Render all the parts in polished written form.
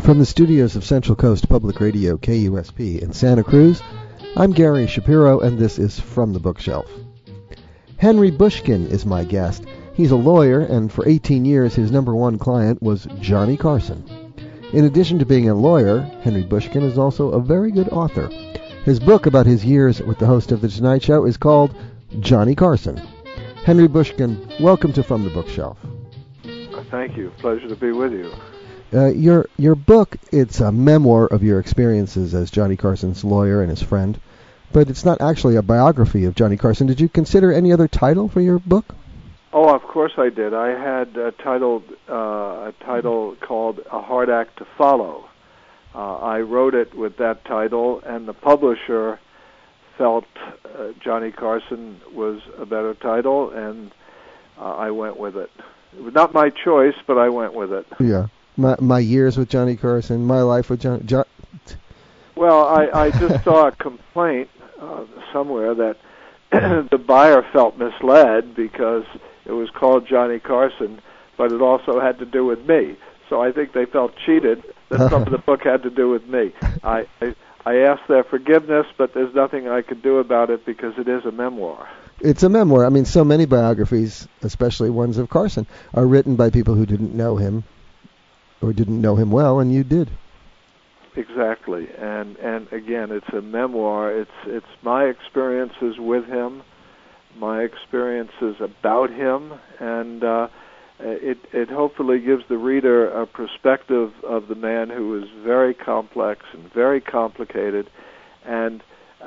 From the studios of Central Coast Public Radio, KUSP, in Santa Cruz, I'm Gary Shapiro, and this is From the Bookshelf. Henry Bushkin is my guest. He's a lawyer, and for 18 years his number one client was Johnny Carson. In addition to being a lawyer, Henry Bushkin is also a very good author. His book about his years with the host of The Tonight Show is called Johnny Carson. Henry Bushkin, welcome to From the Bookshelf. Thank you. Pleasure to be with you. Your book, it's a memoir of your experiences as Johnny Carson's lawyer and his friend, but it's not actually a biography of Johnny Carson. Did you consider any other title for your book? Oh, of course I did. I had a title called A Hard Act to Follow. I wrote it with that title, and the publisher felt Johnny Carson was a better title, and I went with it. It was not my choice, but I went with it. Yeah. My years with Johnny Carson, my life with Johnny... Well, I just saw a complaint somewhere that the buyer felt misled because it was called Johnny Carson, but it also had to do with me. So I think they felt cheated that some of the book had to do with me. I asked their forgiveness, but there's nothing I could do about it because it is a memoir. It's a memoir. I mean, so many biographies, especially ones of Carson, are written by people who didn't know him or didn't know him well, and you did. Exactly. And again, it's a memoir. It's my experiences with him, my experiences about him, and it hopefully gives the reader a perspective of the man who was very complex and very complicated, and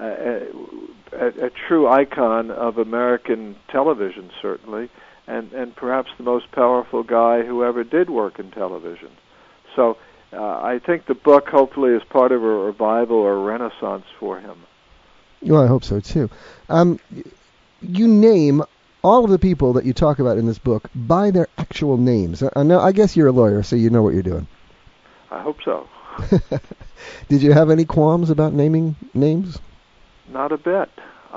a true icon of American television, certainly, and perhaps the most powerful guy who ever did work in television. So I think the book hopefully is part of a revival or a renaissance for him. Well, I hope so, too. You name all of the people that you talk about in this book by their actual names. Now, I guess you're a lawyer, so you know what you're doing. I hope so. Did you have any qualms about naming names? Not a bit.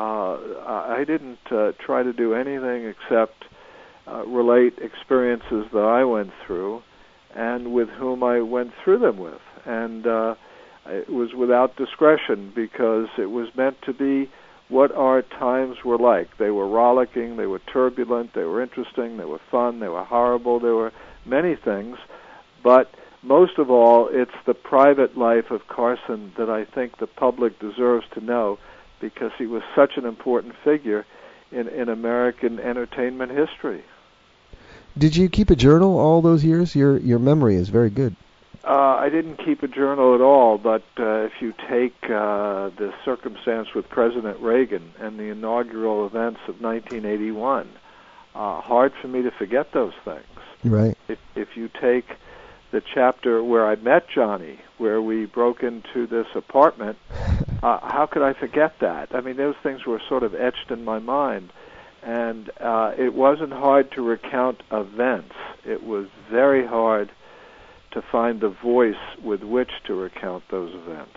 I didn't try to do anything except relate experiences that I went through and with whom I went through them with. And it was without discretion because it was meant to be what our times were like. They were rollicking, they were turbulent, they were interesting, they were fun, they were horrible, there were many things. But most of all, it's the private life of Carson that I think the public deserves to know because he was such an important figure in American entertainment history. Did you keep a journal all those years? Your memory is very good. I didn't keep a journal at all, but if you take the circumstance with President Reagan and the inaugural events of 1981, hard for me to forget those things. Right. If you take the chapter where I met Johnny, where we broke into this apartment, how could I forget that? I mean, those things were sort of etched in my mind. And it wasn't hard to recount events. It was very hard to find the voice with which to recount those events.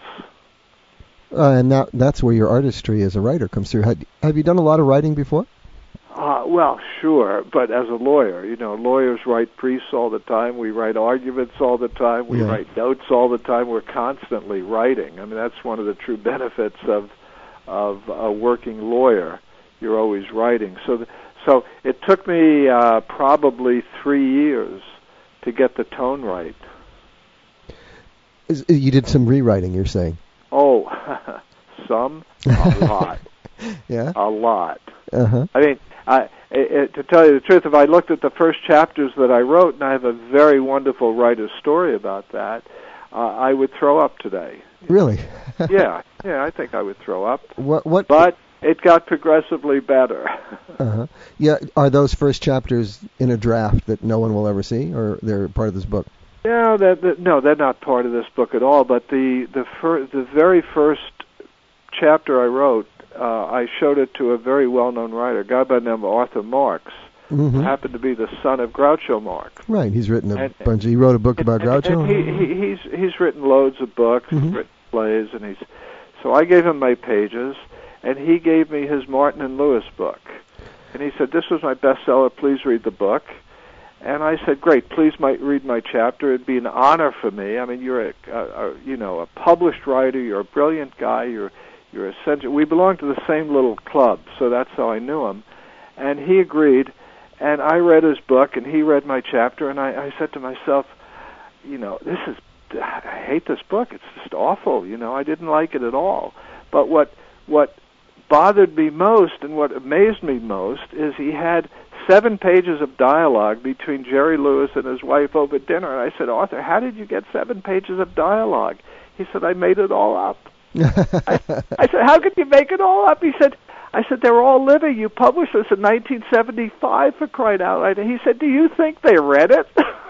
And that's where your artistry as a writer comes through. Have you done a lot of writing before? Well, sure, but as a lawyer, lawyers write briefs all the time. We write arguments all the time. We write notes all the time. We're constantly writing. I mean, that's one of the true benefits of a working lawyer. You're always writing. So it took me probably 3 years to get the tone right. You did some rewriting, you're saying? Oh, a lot. Yeah? A lot. Uh-huh. I mean, to tell you the truth, if I looked at the first chapters that I wrote, and I have a very wonderful writer's story about that, I would throw up today. Really? Yeah, I think I would throw up. What? But it got progressively better. Uh-huh. Yeah, are those first chapters in a draft that no one will ever see, or they're part of this book? No, they're not part of this book at all. But the very first chapter I wrote, I showed it to a very well-known writer, a guy by the name of Arthur Marx, who happened to be the son of Groucho Marx. Right, he's written a bunch. He wrote a book about Groucho. And he's written loads of books, he's written plays, and so I gave him my pages. And he gave me his Martin and Lewis book. And he said, this was my bestseller, please read the book. And I said, "Great, please read my chapter. It'd be an honor for me. I mean, you're a published writer. You're a brilliant guy. You're essential. We belong to the same little club, so that's how I knew him." And he agreed. And I read his book, and he read my chapter. And I said to myself, I hate this book. It's just awful. I didn't like it at all. But what bothered me most and what amazed me most is he had 7 pages of dialogue between Jerry Lewis and his wife over dinner. And I said, "Arthur, how did you get 7 pages of dialogue?" He said, "I made it all up." I said, "How could you make it all up?" I said, "They're all living. You published this in 1975, for crying out loud." And he said, "Do you think they read it?"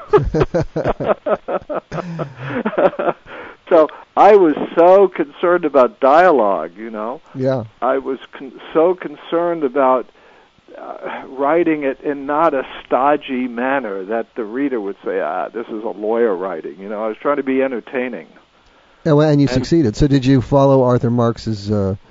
So I was so concerned about dialogue, Yeah. I was so concerned about writing it in not a stodgy manner that the reader would say, this is a lawyer writing. I was trying to be entertaining. Yeah, well, and you succeeded. So did you follow Arthur Marx's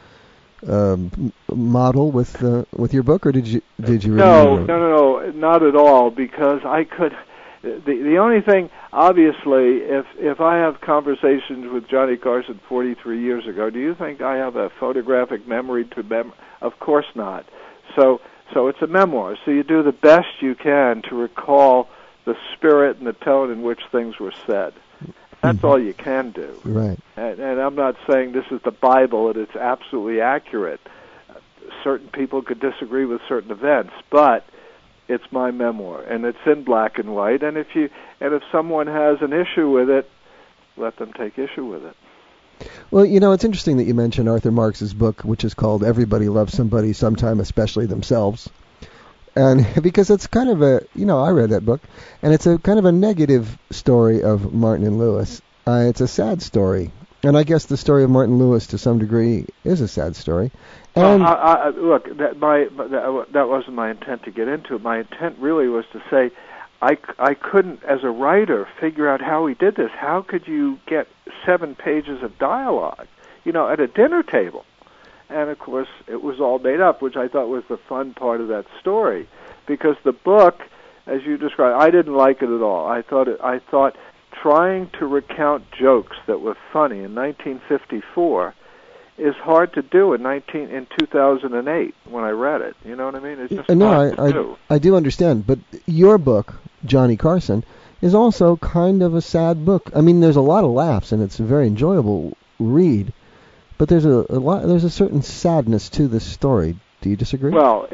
model with your book, or did you really? No, not at all, because I could. The only thing, obviously, if I have conversations with Johnny Carson 43 years ago, do you think I have a photographic memory Of course not. So it's a memoir. So you do the best you can to recall the spirit and the tone in which things were said. That's all you can do. Right. And I'm not saying this is the Bible and it's absolutely accurate. Certain people could disagree with certain events, but it's my memoir, and it's in black and white. And if someone has an issue with it, let them take issue with it. Well, it's interesting that you mentioned Arthur Marx's book, which is called "Everybody Loves Somebody Sometime, Especially Themselves," and because it's kind of I read that book, and it's a kind of a negative story of Martin and Lewis. It's a sad story, and I guess the story of Martin Lewis, to some degree, is a sad story. And look, that wasn't my intent to get into it. My intent really was to say, I couldn't, as a writer, figure out how he did this. How could you get 7 pages of dialogue, at a dinner table? And of course, it was all made up, which I thought was the fun part of that story, because the book, as you described, I didn't like it at all. I thought trying to recount jokes that were funny in 1954 is hard to do in 2008 when I read it. You know what I mean? It's just hard to do. I do understand, but your book, Johnny Carson, is also kind of a sad book. I mean, there's a lot of laughs and it's a very enjoyable read, but there's a certain sadness to this story. Do you disagree? Well,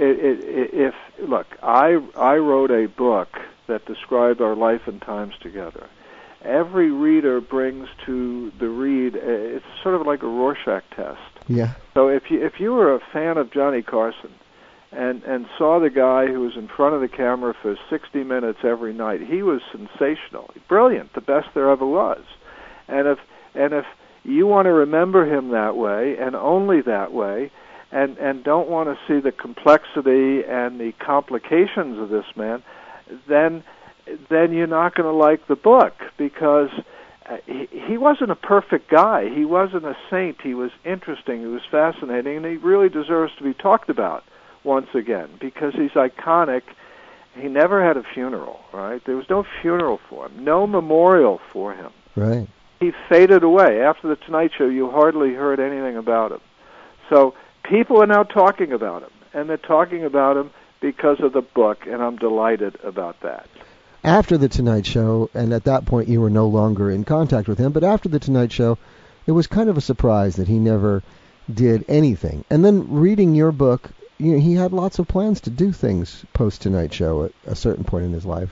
I wrote a book that described our life and times together. Every reader brings to the read, it's sort of like a Rorschach test. Yeah. So if you were a fan of Johnny Carson and saw the guy who was in front of the camera for 60 minutes every night, he was sensational, brilliant, the best there ever was. And if you want to remember him that way and only that way, and don't want to see the complexity and the complications of this man, then you're not going to like the book, because he wasn't a perfect guy. He wasn't a saint. He was interesting. He was fascinating, and he really deserves to be talked about once again, because he's iconic. He never had a funeral, right? There was no funeral for him, no memorial for him. Right. He faded away. After the Tonight Show, you hardly heard anything about him. So people are now talking about him, and they're talking about him because of the book, and I'm delighted about that. After the Tonight Show, and at that point you were no longer in contact with him, but after the Tonight Show, it was kind of a surprise that he never did anything. And then reading your book, he had lots of plans to do things post-Tonight Show at a certain point in his life.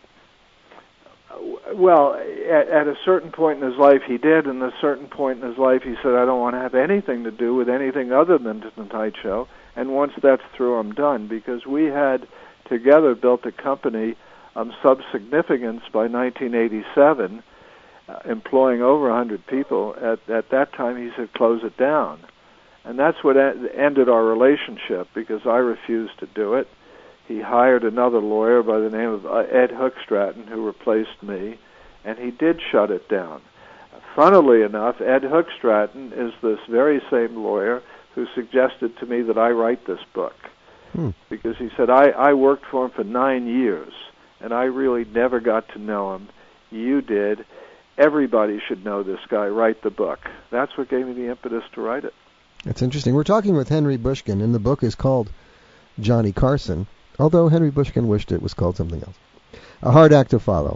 Well, at a certain point in his life he did, and at a certain point in his life he said, I don't want to have anything to do with anything other than the Tonight Show, and once that's through, I'm done, because we had together built a company sub-significance by 1987, employing over 100 people. At that time, he said, close it down. And that's what ended our relationship, because I refused to do it. He hired another lawyer by the name of Ed Hookstratton, who replaced me, and he did shut it down. Funnily enough, Ed Hookstratton is this very same lawyer who suggested to me that I write this book, because he said, I worked for him for 9 years, and I really never got to know him. You did. Everybody should know this guy. Write the book. That's what gave me the impetus to write it. That's interesting. We're talking with Henry Bushkin, and the book is called Johnny Carson, although Henry Bushkin wished it was called something else. A Hard Act to Follow.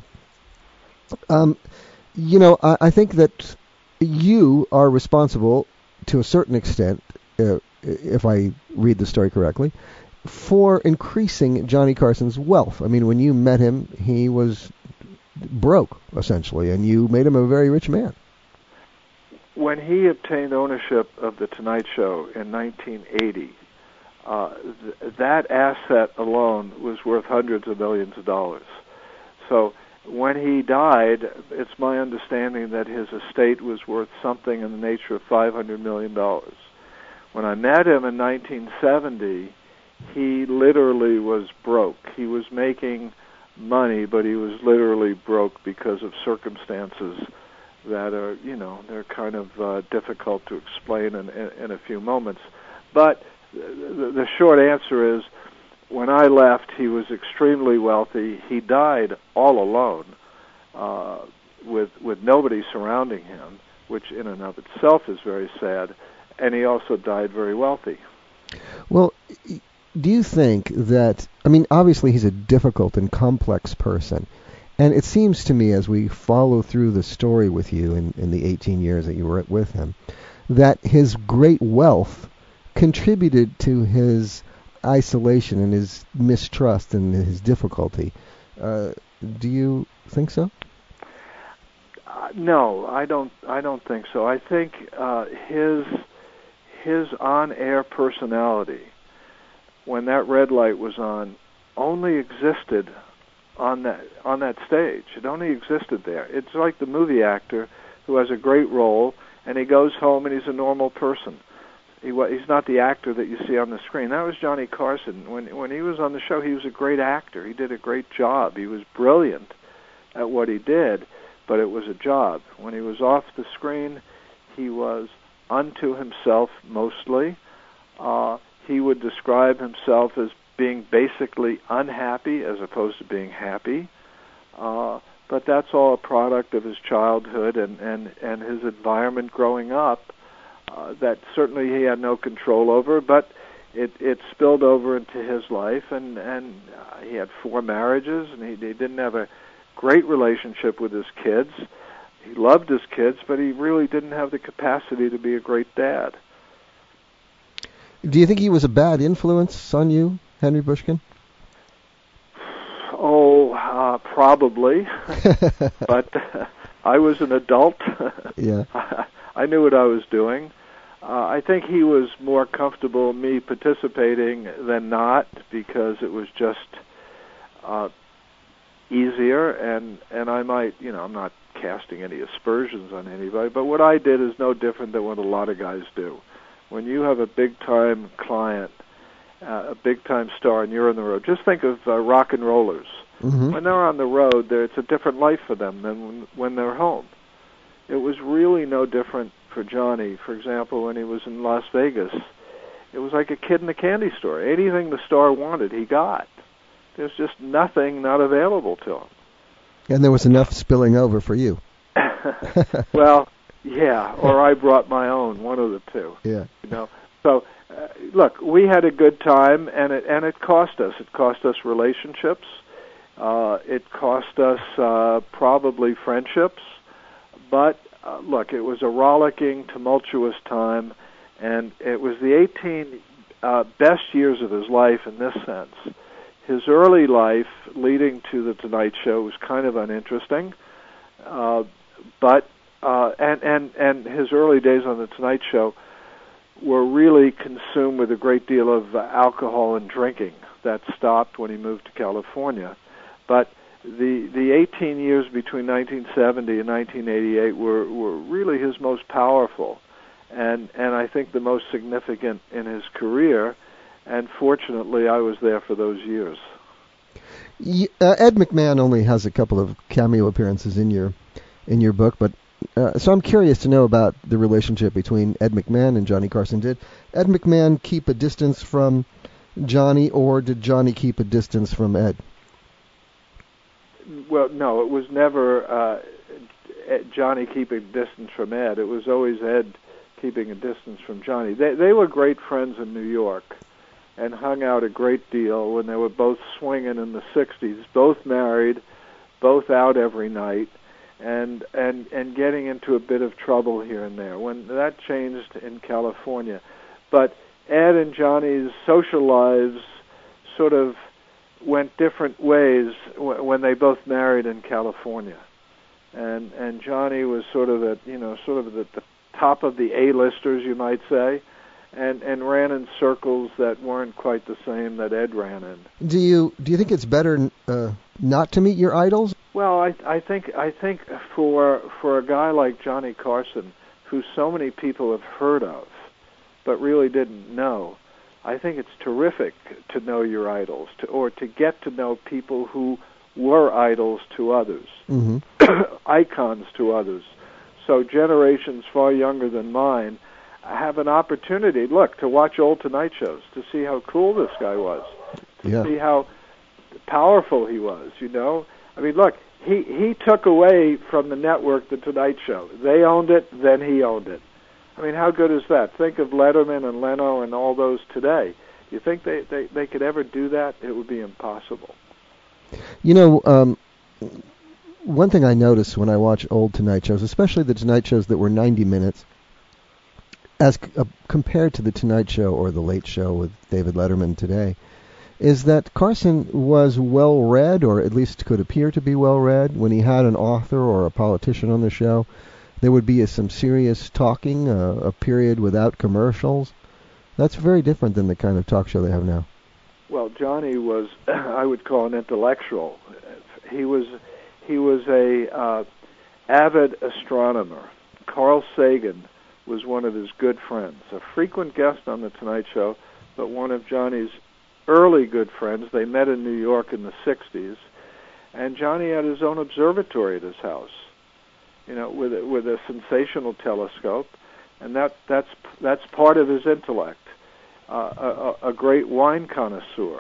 I think that you are responsible, to a certain extent, if I read the story correctly, for increasing Johnny Carson's wealth. I mean, when you met him, he was broke, essentially, and you made him a very rich man. When he obtained ownership of The Tonight Show in 1980, that asset alone was worth hundreds of millions of dollars. So when he died, it's my understanding that his estate was worth something in the nature of $500 million. When I met him in 1970, he literally was broke. He was making money, but he was literally broke because of circumstances that are, they're kind of difficult to explain in a few moments. But the short answer is, when I left, he was extremely wealthy. He died all alone, with nobody surrounding him, which in and of itself is very sad. And he also died very wealthy. Well, do you think that, obviously he's a difficult and complex person, and it seems to me, as we follow through the story with you in the 18 years that you were with him, that his great wealth contributed to his isolation and his mistrust and his difficulty. Do you think so? No, I don't think so. I think his on-air personality, when that red light was on, only existed on that stage. It only existed there. It's like the movie actor who has a great role and he goes home and he's a normal person. He's not the actor that you see on the screen. That was Johnny Carson. When he was on the show, he was a great actor. He did a great job. He was brilliant at what he did, but it was a job. When he was off the screen, he was unto himself mostly. He would describe himself as being basically unhappy as opposed to being happy. But that's all a product of his childhood and his environment growing up that certainly he had no control over, but it spilled over into his life, and he had 4 marriages, and he didn't have a great relationship with his kids. He loved his kids, but he really didn't have the capacity to be a great dad. Do you think he was a bad influence on you, Henry Bushkin? Probably. But I was an adult. Yeah. I knew what I was doing. I think he was more comfortable me participating than not, because it was just easier, and I might, I'm not casting any aspersions on anybody, but what I did is no different than what a lot of guys do. When you have a big-time client, a big-time star, and you're on the road, just think of rock and rollers. Mm-hmm. When they're on the road, it's a different life for them than when they're home. It was really no different for Johnny. For example, when he was in Las Vegas, it was like a kid in a candy store. Anything the star wanted, he got. There's just nothing not available to him. And there was enough spilling over for you. Well, yeah, or I brought my own, one of the two. Yeah. So, look, we had a good time, and it cost us. It cost us relationships. It cost us probably friendships. But, look, it was a rollicking, tumultuous time, and it was the 18 best years of his life in this sense. His early life leading to The Tonight Show was kind of uninteresting, but his early days on The Tonight Show were really consumed with a great deal of alcohol and drinking. That stopped when he moved to California. But the 18 years between 1970 and 1988 were really his most powerful, and I think the most significant in his career. And fortunately, I was there for those years. Ed McMahon only has a couple of cameo appearances in your book, but so I'm curious to know about the relationship between Ed McMahon and Johnny Carson. Did Ed McMahon keep a distance from Johnny, or did Johnny keep a distance from Ed? Well, no, it was never Johnny keeping distance from Ed. It was always Ed keeping a distance from Johnny. They were great friends in New York and hung out a great deal when they were both swinging in the 60s, both married, both out every night, and getting into a bit of trouble here and there. When that changed in California. But Ed and Johnny's social lives sort of went different ways when they both married in California. And Johnny was sort of at the top of the A-listers, you might say, and ran in circles that weren't quite the same that Ed ran in. Do you think it's better not to meet your idols? Well, I think for a guy like Johnny Carson, who so many people have heard of, but really didn't know, I think it's terrific to know your idols, or to get to know people who were idols to others, mm-hmm. icons to others. So generations far younger than mine have an opportunity, to watch old Tonight Shows, to see how cool this guy was, to see how powerful he was, I mean, look, he took away from the network the Tonight Show. They owned it, then he owned it. I mean, how good is that? Think of Letterman and Leno and all those today. You think they could ever do that? It would be impossible. One thing I notice when I watch old Tonight Shows, especially the Tonight Shows that were 90 minutes, as compared to the Tonight Show or the Late Show with David Letterman today, is that Carson was well-read, or at least could appear to be well-read. When he had an author or a politician on the show, there would be some serious talking, a period without commercials. That's very different than the kind of talk show they have now. Well, Johnny was, I would call, an intellectual. He was a avid astronomer. Carl Sagan was one of his good friends, a frequent guest on The Tonight Show, but one of Johnny's early good friends. They met in New York in the 60s, and Johnny had his own observatory at his house, with a sensational telescope, and that's part of his intellect. A great wine connoisseur,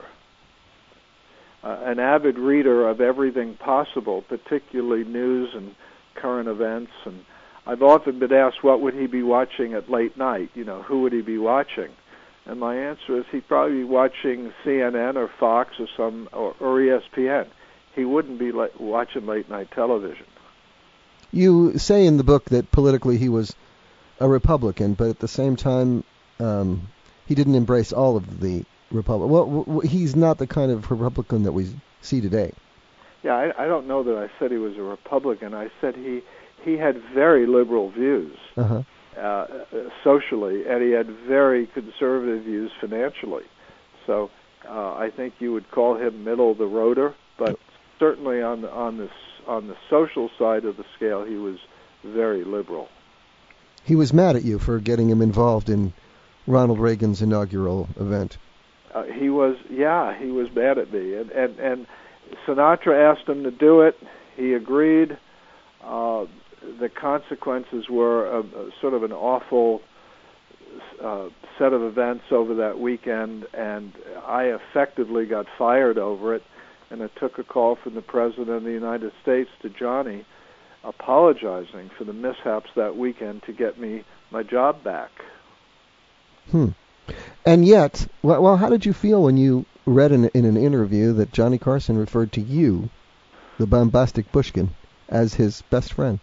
an avid reader of everything possible, particularly news and current events. And I've often been asked, what would he be watching at late night? Who would he be watching? And my answer is he'd probably be watching CNN or Fox or ESPN. He wouldn't be watching late night television. You say in the book that politically he was a Republican, but at the same time he didn't embrace all of the Republic. Well, he's not the kind of Republican that we see today. Yeah, I don't know that I said he was a Republican. I said he had very liberal views socially, and he had very conservative views financially. So I think you would call him middle of the roader, but certainly on the social side of the scale, he was very liberal. He was mad at you for getting him involved in Ronald Reagan's inaugural event. He was mad at me, and Sinatra asked him to do it. He agreed. The consequences were sort of an awful set of events over that weekend, and I effectively got fired over it. And it took a call from the President of the United States to Johnny apologizing for the mishaps that weekend to get me my job back. And yet, well, how did you feel when you read in an interview that Johnny Carson referred to you, the bombastic Bushkin, as his best friend?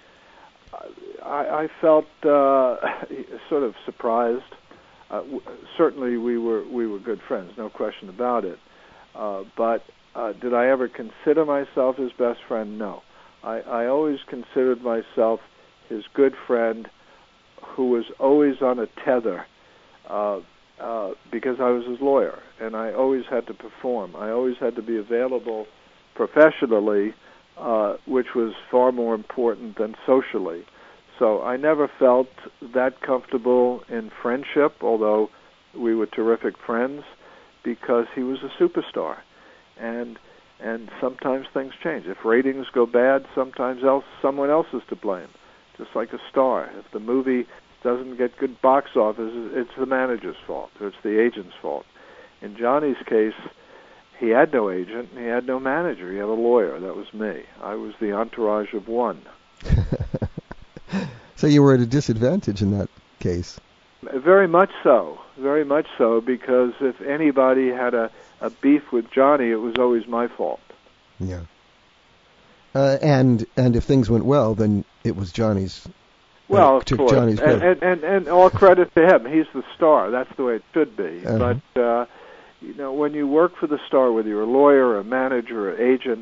I felt sort of surprised. Certainly, we were good friends, no question about it. But did I ever consider myself his best friend? No. I always considered myself his good friend, who was always on a tether, because I was his lawyer, and I always had to perform. I always had to be available professionally, which was far more important than socially. So I never felt that comfortable in friendship, although we were terrific friends, because he was a superstar. And sometimes things change. If ratings go bad, someone else is to blame, just like a star. If the movie doesn't get good box office, it's the manager's fault, or it's the agent's fault. In Johnny's case, he had no agent, and he had no manager. He had a lawyer. That was me. I was the entourage of one. So you were at a disadvantage in that case. Very much so, because if anybody had a beef with Johnny, it was always my fault. Yeah. And if things went well, then it was Johnny's. Well, of course, Johnny's and all credit to him. He's the star. That's the way it should be. Uh-huh. But when you work for the star, whether you're a lawyer, a manager, or agent,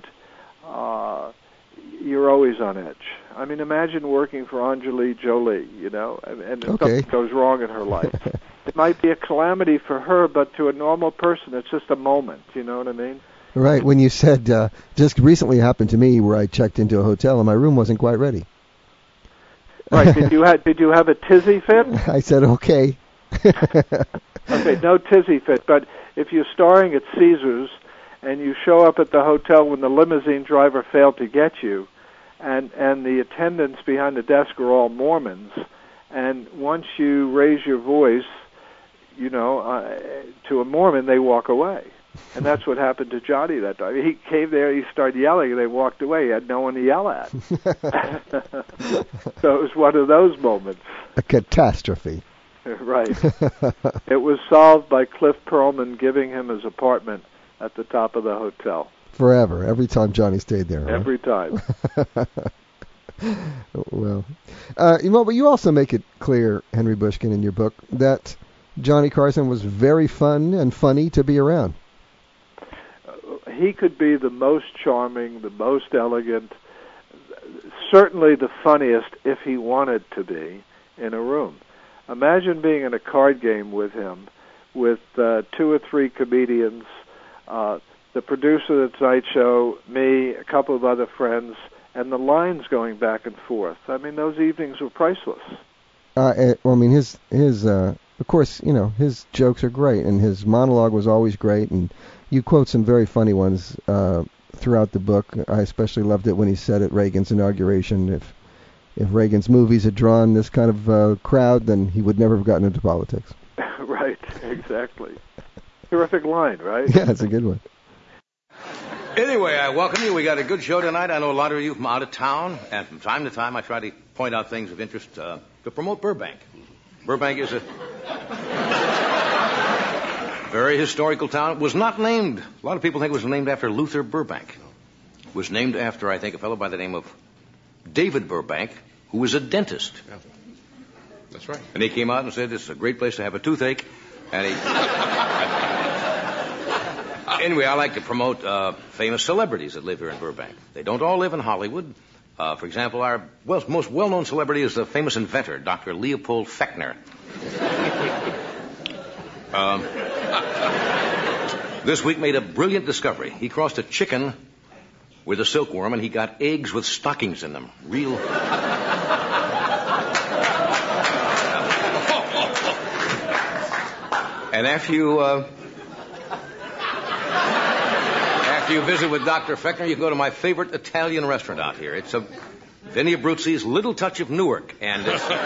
you're always on edge. I mean, imagine working for Anjali Jolie, and something goes wrong in her life. It might be a calamity for her, but to a normal person, it's just a moment. You know what I mean? Right. When you said, just recently happened to me where I checked into a hotel and my room wasn't quite ready. Right. Did you have a tizzy fit? I said, okay. Okay, no tizzy fit. But if you're starring at Caesars and you show up at the hotel when the limousine driver failed to get you, and the attendants behind the desk are all Mormons, and once you raise your voice, to a Mormon, they walk away. And that's what happened to Johnny that time. He came there, he started yelling, and they walked away. He had no one to yell at. So it was one of those moments. A catastrophe. Right. It was solved by Cliff Perlman giving him his apartment at the top of the hotel. Forever, every time Johnny stayed there. Every time. Well, but you also make it clear, Henry Bushkin, in your book, that Johnny Carson was very fun and funny to be around. He could be the most charming, the most elegant, certainly the funniest if he wanted to be in a room. Imagine being in a card game with him, with 2 or 3 comedians, the producer of the Tonight Show, me, a couple of other friends, and the lines going back and forth. I mean, those evenings were priceless. Of course, his jokes are great, and his monologue was always great, and you quote some very funny ones throughout the book. I especially loved it when he said at Reagan's inauguration, if Reagan's movies had drawn this kind of crowd, then he would never have gotten into politics. Right, exactly. Terrific line, right? Yeah, it's a good one. Anyway, I welcome you. We got a good show tonight. I know a lot of you from out of town, and from time to time I try to point out things of interest to promote Burbank. Burbank is a very historical town. It was not named. A lot of people think it was named after Luther Burbank. It was named after, I think, a fellow by the name of David Burbank, who was a dentist. Yeah. That's right. And he came out and said, this is a great place to have a toothache. And Anyway, I like to promote famous celebrities that live here in Burbank. They don't all live in Hollywood. For example, our most well-known celebrity is the famous inventor, Dr. Leopold Fechner. This week made a brilliant discovery. He crossed a chicken with a silkworm, and he got eggs with stockings in them. Real... And after you visit with Dr. Fechner, you can go to my favorite Italian restaurant out here. It's Vinny Abruzzi's Little Touch of Newark. And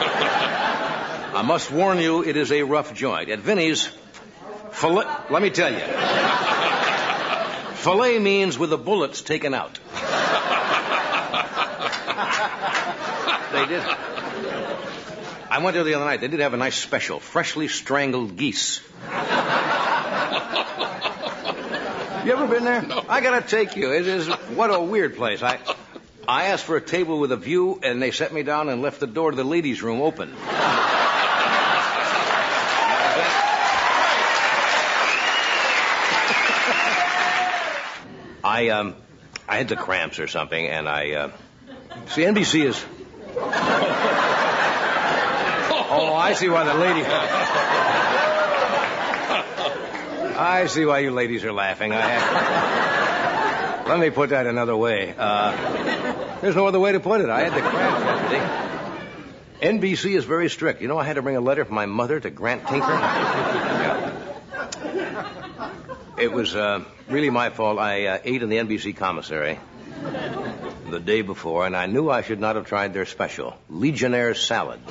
I must warn you, it is a rough joint. At Vinny's, let me tell you, filet means with the bullets taken out. They did. I went there the other night. They did have a nice special, freshly strangled geese. You ever been there? No. I gotta take you. What a weird place. I asked for a table with a view, and they set me down and left the door to the ladies' room open. I had the cramps or something, and see, NBC is... Oh, I see why the lady... I see why you ladies are laughing. Let me put that another way. There's no other way to put it. I had the cramps. NBC is very strict. You know, I had to bring a letter from my mother to Grant Tinker. Yeah. It was really my fault. I ate in the NBC commissary the day before, and I knew I should not have tried their special, Legionnaire salad.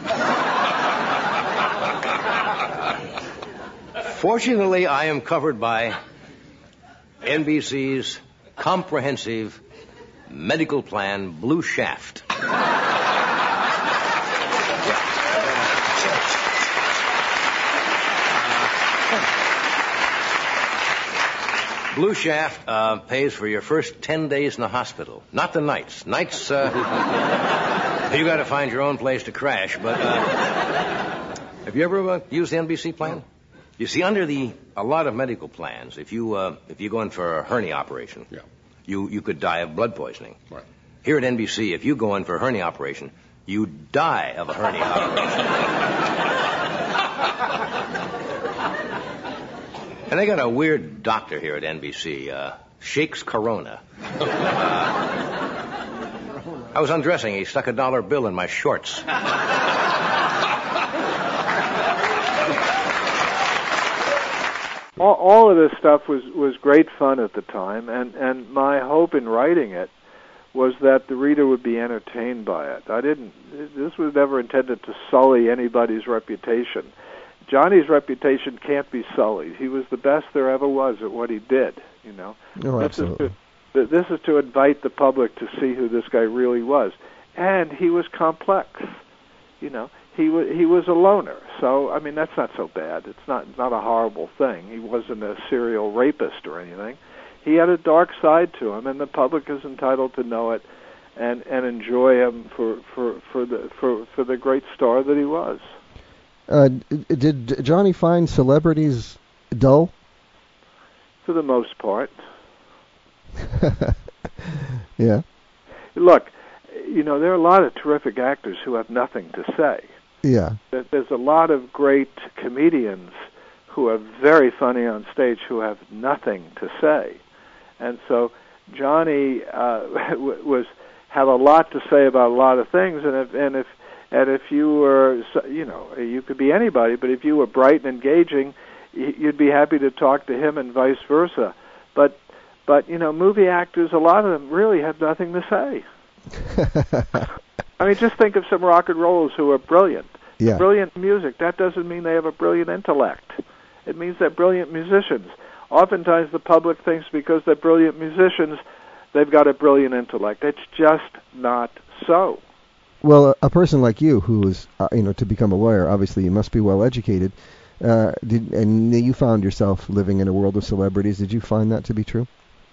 Fortunately, I am covered by NBC's comprehensive medical plan, Blue Shaft. Blue Shaft pays for your first 10 days in the hospital. Not the nights. Nights, you got to find your own place to crash. But have you ever used the NBC plan? You see, under a lot of medical plans, if you go in for a hernia operation, Yeah. you could die of blood poisoning. Right. Here at NBC, if you go in for a hernia operation, you die of a hernia operation. And they got a weird doctor here at NBC, Shakes Corona. I was undressing. He stuck a $1 bill in my shorts. All of this stuff was great fun at the time, and my hope in writing it was that the reader would be entertained by it. This was never intended to sully anybody's reputation. Johnny's reputation can't be sullied. He was the best there ever was at what he did, you know. Oh, absolutely. This is to invite the public to see who this guy really was. And he was complex, you know. He was a loner. So, I mean, that's not so bad. It's not a horrible thing. He wasn't a serial rapist or anything. He had a dark side to him, and the public is entitled to know it and enjoy him for the great star that he was. Did Johnny find celebrities dull? For the most part. Yeah. Look, you know, there are a lot of terrific actors who have nothing to say. Yeah. There's a lot of great comedians who are very funny on stage who have nothing to say. And so Johnny had a lot to say about a lot of things, and if you were, you know, you could be anybody, but if you were bright and engaging, you'd be happy to talk to him and vice versa. But you know, movie actors, a lot of them really have nothing to say. I mean, just think of some rock and rollers who are brilliant. Yeah. Brilliant music, that doesn't mean they have a brilliant intellect. It means they're brilliant musicians. Oftentimes the public thinks because they're brilliant musicians, they've got a brilliant intellect. It's just not so. Well, a person like you, who is, to become a lawyer, obviously you must be well educated. And you found yourself living in a world of celebrities. Did you find that to be true?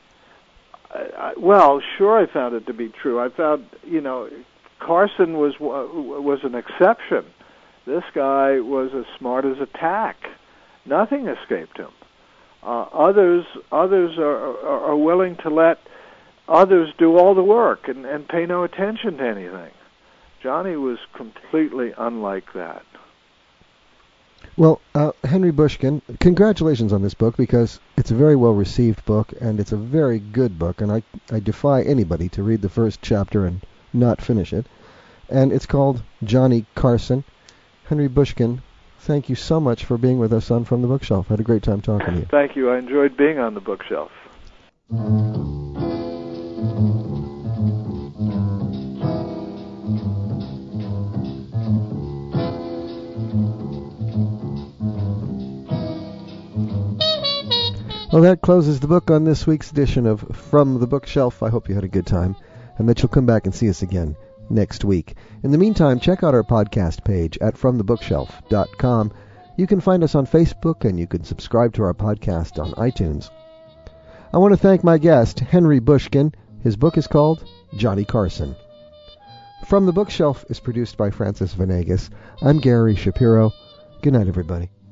Well, sure, I found it to be true. I found, you know, Carson was an exception. This guy was as smart as a tack. Nothing escaped him. Others are willing to let others do all the work and pay no attention to anything. Johnny was completely unlike that. Well, Henry Bushkin, congratulations on this book, because it's a very well-received book, and it's a very good book, and I defy anybody to read the first chapter and not finish it. And it's called Johnny Carson. Henry Bushkin, thank you so much for being with us on From the Bookshelf. I had a great time talking to you. Thank you. I enjoyed being on the bookshelf. Well, that closes the book on this week's edition of From the Bookshelf. I hope you had a good time, and that you'll come back and see us again next week. In the meantime, check out our podcast page at FromTheBookshelf.com. You can find us on Facebook, and you can subscribe to our podcast on iTunes. I want to thank my guest, Henry Bushkin. His book is called Johnny Carson. From the Bookshelf is produced by Francis Venegas. I'm Gary Shapiro. Good night, everybody.